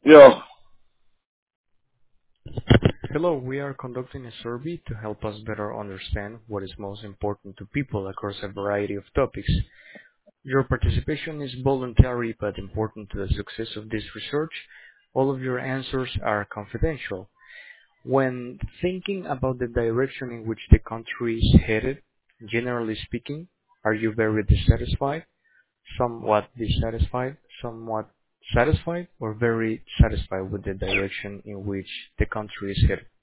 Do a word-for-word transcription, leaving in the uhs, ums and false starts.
Yo, Hello, we are conducting a survey to help us better understand what is most important to people across a variety of topics. Your participation is voluntary but important to the success of this research. All of your answers are confidential. When thinking about the direction in which the country is headed, generally speaking, are you very dissatisfied, somewhat dissatisfied, somewhat satisfied, or very satisfied with the direction in which the country is headed?